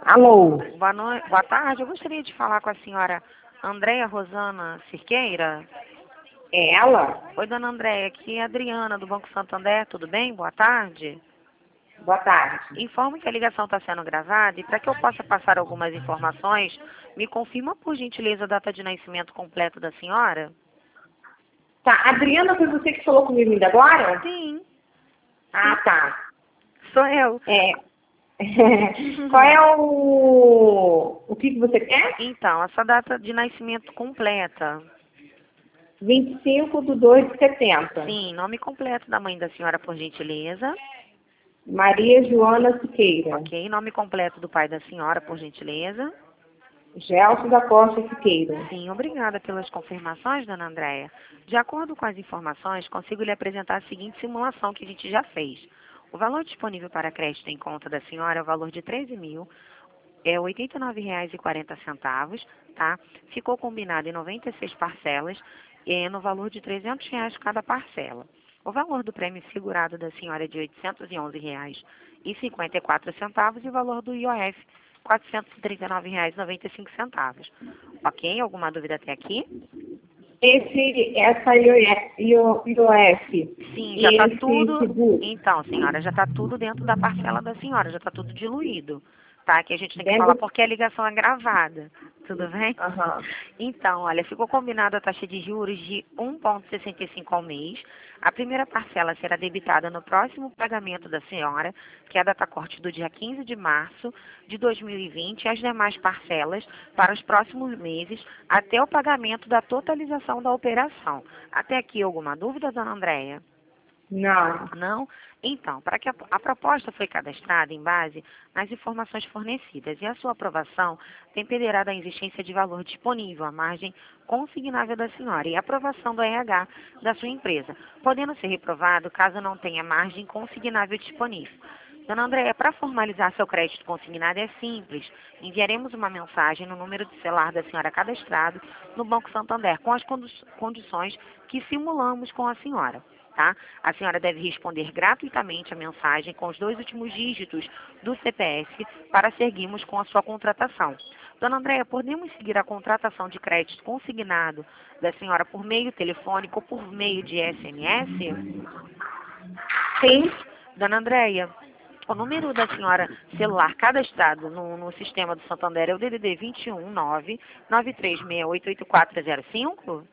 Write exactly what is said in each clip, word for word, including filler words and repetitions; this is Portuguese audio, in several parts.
Alô? Boa noite, boa tarde. Eu gostaria de falar com a senhora Andréia Rosana Cirqueira. É ela? Oi, dona Andréia, aqui é a Adriana, do Banco Santander, tudo bem? Boa tarde. Boa tarde. Informo que a ligação está sendo gravada e para que eu possa passar algumas informações, me confirma por gentileza a data de nascimento completo da senhora? Tá, Adriana, foi você que falou comigo ainda agora? Sim, Ah, tá. sou eu. É. Qual é o... O que, que você quer? Então, essa data de nascimento completa. vinte e cinco de dois de setenta. Sim, nome completo da mãe da senhora, por gentileza. Maria Joana Siqueira. Ok, nome completo do pai da senhora, por gentileza. Gelson da Costa Siqueira. Sim, obrigada pelas confirmações, dona Andréia. De acordo com as informações, consigo lhe apresentar a seguinte simulação que a gente já fez. O valor disponível para crédito em conta da senhora é o valor de treze mil, é oitenta e nove reais e quarenta centavos, tá? Ficou combinado em noventa e seis parcelas, é, no valor de trezentos reais cada parcela. O valor do prêmio segurado da senhora é de oitocentos e onze reais e cinquenta e quatro centavos e o valor do I O F quatrocentos e trinta e nove reais e noventa e cinco centavos. Ok? Alguma dúvida até aqui? Esse, essa I O F. Sim, já E está esse tudo. seguro. Então, senhora, já está tudo dentro da parcela da senhora, já está tudo diluído. Tá? Que a gente tem que falar Dentro... porque a ligação é gravada. Tudo bem? Aham. Então, olha, ficou combinada a taxa de juros de um vírgula sessenta e cinco ao mês. A primeira parcela será debitada no próximo pagamento da senhora, que é a data corte do dia quinze de março de dois mil e vinte, e as demais parcelas para os próximos meses, até o pagamento da totalização da operação. Até aqui, alguma dúvida, dona Andréia? Não. Não? Então, para que a, a proposta foi cadastrada em base nas informações fornecidas e a sua aprovação dependerá da existência de valor disponível, a margem consignável da senhora e a aprovação do R H da sua empresa, podendo ser reprovado caso não tenha margem consignável disponível. Dona Andréia, para formalizar seu crédito consignado é simples. Enviaremos uma mensagem no número de celular da senhora cadastrado no Banco Santander com as condições que simulamos com a senhora. Tá? A senhora deve responder gratuitamente a mensagem com os dois últimos dígitos do C P F para seguirmos com a sua contratação. Dona Andréia, podemos seguir a contratação de crédito consignado da senhora por meio telefônico ou por meio de S M S? Sim. Dona Andréia, o número da senhora celular cadastrado no, no sistema do Santander é o D D D vinte e um nove nove três seis oito oito quatro zero cinco?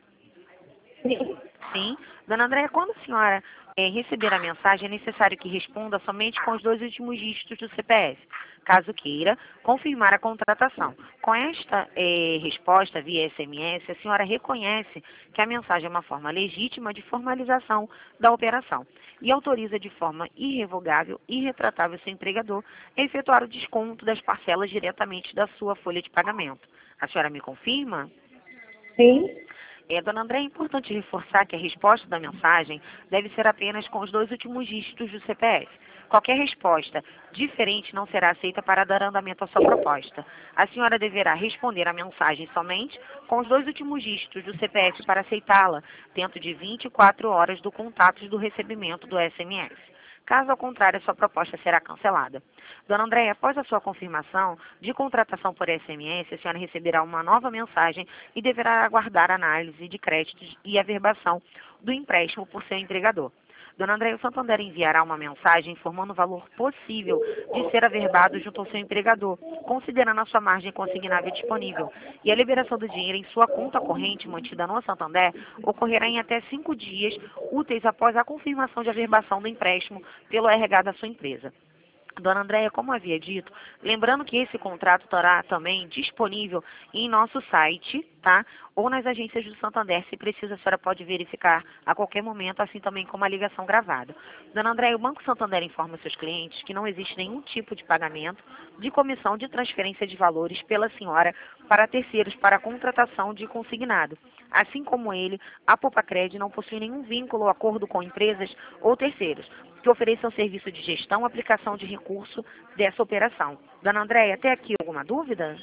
Sim. Sim. Dona Andréia, quando a senhora eh, receber a mensagem, é necessário que responda somente com os dois últimos dígitos do C P F, caso queira confirmar a contratação. Com esta eh, resposta via S M S, a senhora reconhece que a mensagem é uma forma legítima de formalização da operação e autoriza de forma irrevogável e irretratável seu empregador a efetuar o desconto das parcelas diretamente da sua folha de pagamento. A senhora me confirma? Sim. É, dona André, é importante reforçar que a resposta da mensagem deve ser apenas com os dois últimos dígitos do C P F. Qualquer resposta diferente não será aceita para dar andamento à sua proposta. A senhora deverá responder a mensagem somente com os dois últimos dígitos do C P F para aceitá-la, dentro de vinte e quatro horas do contato do recebimento do S M S. Caso ao contrário, a sua proposta será cancelada. Dona Andréia, após a sua confirmação de contratação por S M S, a senhora receberá uma nova mensagem e deverá aguardar a análise de créditos e averbação do empréstimo por seu empregador. Dona Andréia, o Santander enviará uma mensagem informando o valor possível de ser averbado junto ao seu empregador, considerando a sua margem consignável disponível. E a liberação do dinheiro em sua conta corrente mantida no Santander ocorrerá em até cinco dias úteis após a confirmação de averbação do empréstimo pelo R H da sua empresa. Dona Andréia, como havia dito, lembrando que esse contrato estará também disponível em nosso site, tá? Ou nas agências do Santander, se precisa, a senhora pode verificar a qualquer momento, assim também como a ligação gravada. Dona Andréia, o Banco Santander informa seus clientes que não existe nenhum tipo de pagamento de comissão de transferência de valores pela senhora para terceiros para a contratação de consignado. Assim como ele, a Popacred não possui nenhum vínculo ou acordo com empresas ou terceiros que ofereçam serviço de gestão, aplicação de recurso dessa operação. Dona Andréia, até aqui alguma dúvida?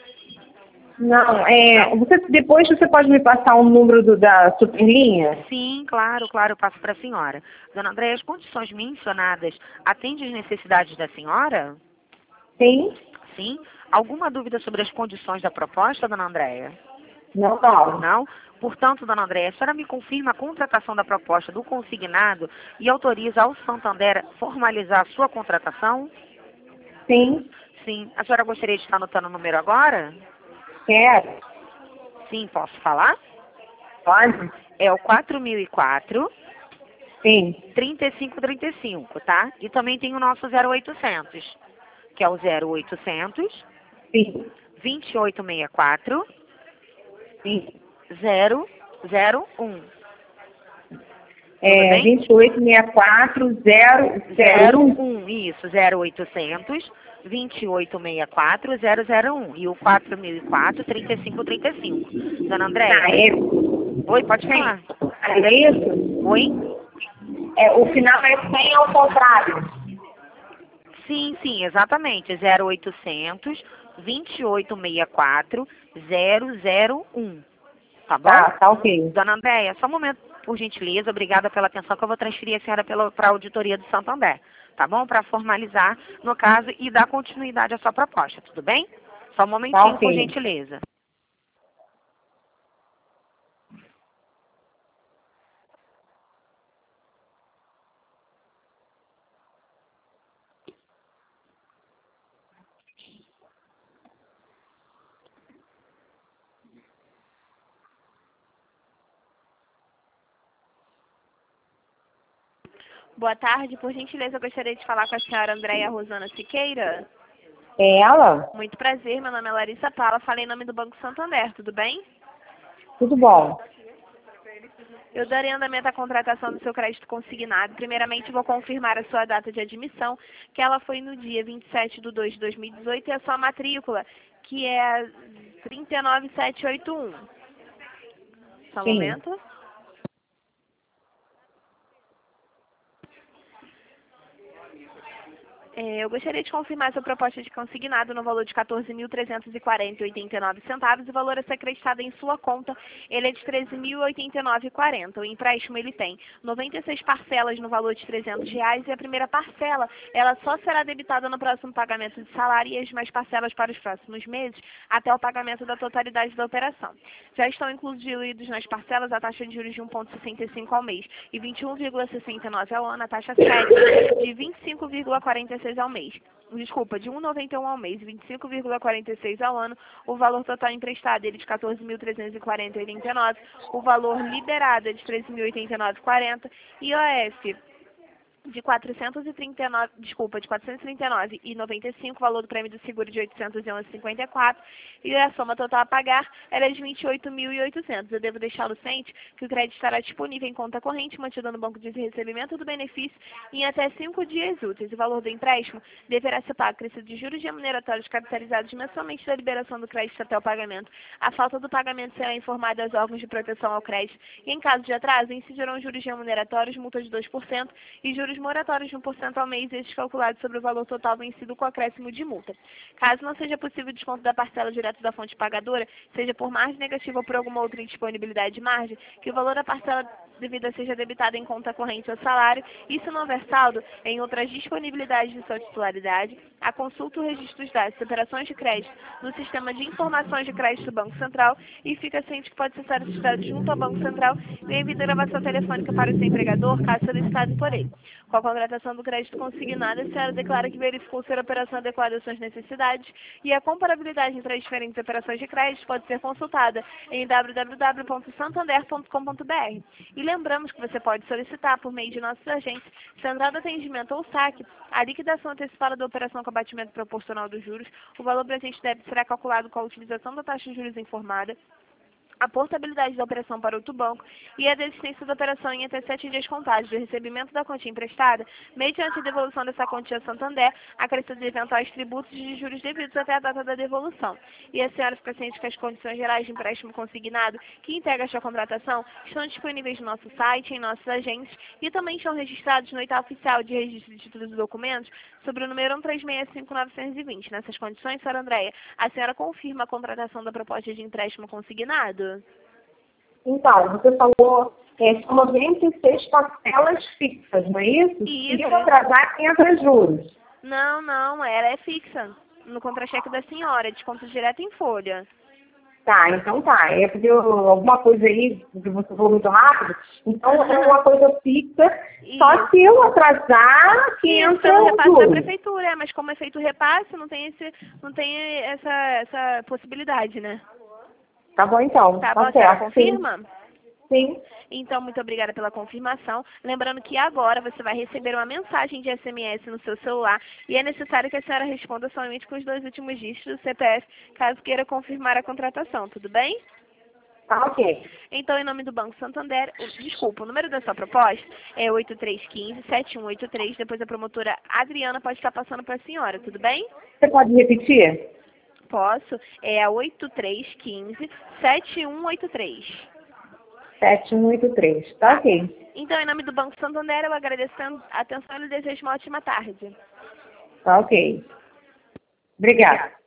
Não, é, você, depois você pode me passar o número do, da Superlinha? Sim, claro, claro, eu passo para a senhora. Dona Andréia, as condições mencionadas atendem às necessidades da senhora? Sim. Sim. Alguma dúvida sobre as condições da proposta, dona Andréia? Não, não. Não? Portanto, dona Andréia, a senhora me confirma a contratação da proposta do consignado e autoriza ao Santander formalizar a sua contratação? Sim, Sim. A senhora gostaria de estar anotando o número agora? quero. Sim, posso falar? Pode? É o quatro mil e quatro, Sim, trinta e cinco trinta e cinco, tá? E também tem o nosso zero oitocentos, que é o zero oitocentos, sim, vinte e oito sessenta e quatro, sim. zero zero um. É, bem? vinte e oito sessenta e quatro, zero zero zero um. um, isso, zero oitocentos, vinte e oito sessenta e quatro, zero zero um. E o quatro mil e quatro, trinta e cinco trinta e cinco. Dona Andréia? Ah, é, Oi, pode falar. é isso? Oi? É, o final é cem ao contrário. Sim, sim, exatamente. zero oitocentos, vinte e oito sessenta e quatro, zero zero um. Tá bom? Tá, tá ok. Dona Andréia, só um momento, por gentileza. Obrigada pela atenção, que eu vou transferir a senhora para a auditoria do Santander. Tá bom? Para formalizar, no caso, e dar continuidade à sua proposta. Tudo bem? Só um Tá momentinho, por ok. gentileza. Boa tarde, por gentileza, eu gostaria de falar com a senhora Andréia Rosana Siqueira. É ela? Muito prazer, meu nome é Larissa Paula, falei em nome do Banco Santander, tudo bem? Tudo bom. Eu darei andamento à contratação do seu crédito consignado. Primeiramente, vou confirmar a sua data de admissão, que ela foi no dia vinte e sete de dois de dois mil e dezoito, e a sua matrícula, que é trinta e nove sete oito um. Só um Sim. momento. É, eu gostaria de confirmar sua proposta de consignado no valor de quatorze mil trezentos e quarenta e oitenta e nove centavos. O valor a ser acreditado em sua conta, ele é de treze mil e oitenta e nove e quarenta. O empréstimo, ele tem noventa e seis parcelas no valor de trezentos reais, e a primeira parcela, ela só será debitada no próximo pagamento de salário, e as demais parcelas para os próximos meses, até o pagamento da totalidade da operação. Já estão incluídos nas parcelas a taxa de juros de um vírgula sessenta e cinco ao mês e vinte e um vírgula sessenta e nove ao ano, a taxa sete de vinte e cinco vírgula quarenta e seis ao mês. Desculpa, de um vírgula noventa e um ao mês e vinte e cinco vírgula quarenta e seis ao ano. O valor total emprestado ele de quatorze mil trezentos e quarenta vírgula oitenta e nove. O valor liberado é de treze mil e oitenta e nove vírgula quarenta. I O F de quatrocentos e trinta e nove, desculpa, de quatrocentos e trinta e nove vírgula noventa e cinco, valor do prêmio do seguro de oitocentos e onze vírgula cinquenta e quatro, e a soma total a pagar ela é de vinte e oito mil e oitocentos. Eu devo deixá-lo ciente que o crédito estará disponível em conta corrente, mantido no banco de recebimento do benefício em até cinco dias úteis. O valor do empréstimo deverá ser pago acrescido de juros remuneratórios capitalizados mensalmente da liberação do crédito até o pagamento. A falta do pagamento será informada aos órgãos de proteção ao crédito, e em caso de atraso incidirão juros remuneratórios, multa de dois por cento e juros moratórios de um por cento ao mês, estes calculados sobre o valor total vencido com acréscimo de multa. Caso não seja possível o desconto da parcela direto da fonte pagadora, seja por margem negativa ou por alguma outra indisponibilidade de margem, que o valor da parcela devida seja debitado em conta corrente ou salário, e se não houver saldo em outras disponibilidades de sua titularidade, a consulta o registro dos dados de operações de crédito no sistema de informações de crédito do Banco Central, e fica ciente que pode ser solicitado junto ao Banco Central devido à gravação telefônica para o seu empregador, caso solicitado por ele. Com a contratação do crédito consignado, a senhora declara que verificou ser a operação adequada às suas necessidades, e a comparabilidade entre as diferentes operações de crédito pode ser consultada em w w w ponto santander ponto com ponto b r. E lembramos que você pode solicitar, por meio de nossos agentes, central de atendimento ou saque, a liquidação antecipada da operação com abatimento proporcional dos juros. O valor presente deve será calculado com a utilização da taxa de juros informada, a portabilidade da operação para outro banco e a desistência da operação em até sete dias contados do recebimento da quantia emprestada, mediante a devolução dessa quantia a Santander, acrescido de eventuais tributos de juros devidos até a data da devolução. E a senhora fica ciente que as condições gerais de empréstimo consignado que integra esta contratação estão disponíveis no nosso site, em nossos agentes, e também estão registrados no edital oficial de registro de títulos e documentos sobre o número um três seis cinco nove dois zero. Nessas condições, senhora Andréia, a senhora confirma a contratação da proposta de empréstimo consignado? Então, você falou é, são noventa e seis parcelas fixas, não é isso? Isso. Se eu atrasar, entra juros. Não, não, ela é fixa. no contra-cheque da senhora, desconto direto em folha. Tá, então tá. É porque eu- alguma coisa aí que você falou muito rápido, então é uma coisa fixa, só Isso. se eu atrasar que Isso, entra pelo o repasse da juro. prefeitura, é, mas como é feito o repasse, não tem, esse, não tem essa, essa possibilidade, né? Tá bom então, Tá tá bom, a senhora certo. Sim. confirma? Sim. Então, muito obrigada pela confirmação. Lembrando que agora você vai receber uma mensagem de S M S no seu celular e é necessário que a senhora responda somente com os dois últimos dígitos do C P F, caso queira confirmar a contratação, tudo bem? Tá ok. Então, em nome do Banco Santander, o- desculpa, o número da sua proposta é oito três um cinco, sete um oito três, depois a promotora Adriana pode estar passando para a senhora, tudo bem? Você pode repetir? Posso, é a oito três um cinco, sete um oito três. sete um oito três. Tá ok. Então, em nome do Banco Santander, eu agradeço a atenção e desejo uma ótima tarde. Tá ok. Obrigada.